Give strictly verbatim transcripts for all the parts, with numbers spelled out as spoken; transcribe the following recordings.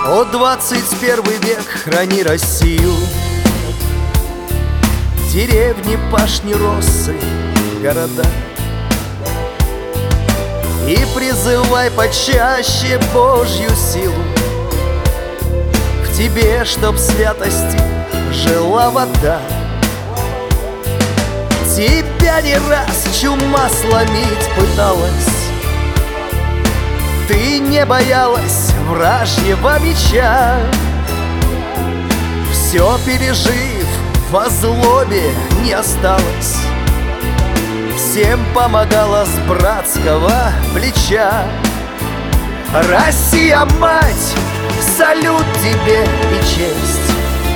О, двадцать первый век, храни Россию, деревни, пашни, росы, города. И призывай почаще Божью силу в тебе, чтоб святости жила вода. Тебя не раз чума сломить пыталась, ты не боялась вражьего меча. Все пережив, во злобе не осталось, всем помогала с братского плеча. Россия, мать, салют тебе и честь,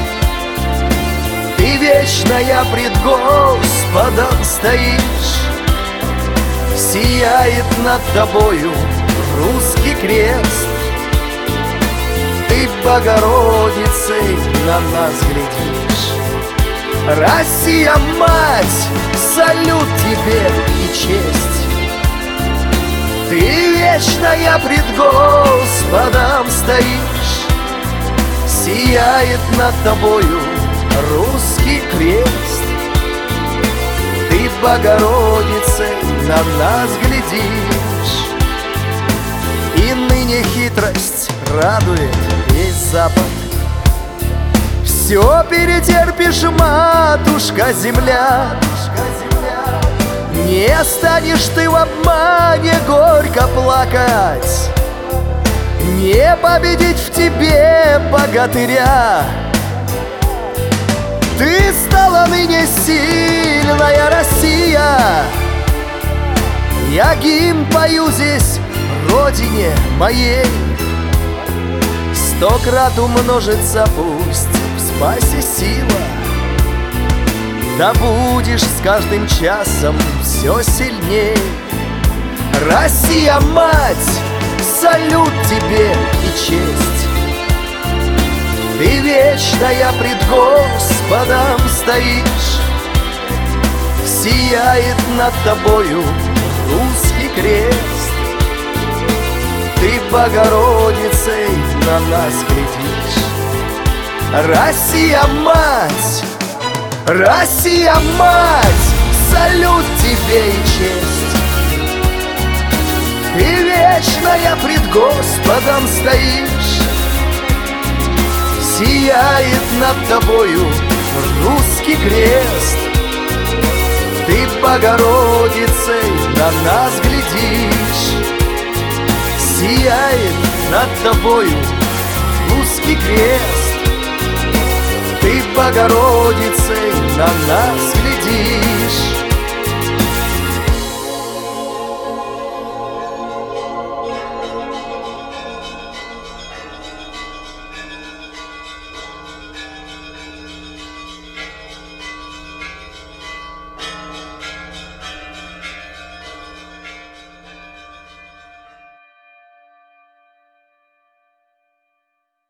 ты вечная пред Господом стоишь. Сияет над тобою русский крест, ты Богородицей на нас глядишь. Россия, мать, салют тебе и честь, ты вечная пред Господом стоишь. Сияет над тобою русский крест, ты Богородицей на нас глядишь. И ныне хитрость радует весь Запад, все перетерпишь, матушка земля. Не станешь ты в обмане горько плакать, не победить в тебе богатыря. Ты стала ныне сильная Россия, я гимн пою здесь родине моей. Сто крат умножится пусть в спасе сила, да будешь с каждым часом все сильней. Россия, мать, салют тебе и честь, ты вечная пред Господом стоишь. Сияет над тобою русский крест, ты Богородицей на нас глядишь. Россия, мать, Россия, мать, салют тебе и честь, ты вечная пред Господом стоишь. Сияет над тобою русский крест, ты Богородицей на нас глядишь. Сияет над тобою русский крест, ты Богородицей на нас глядишь.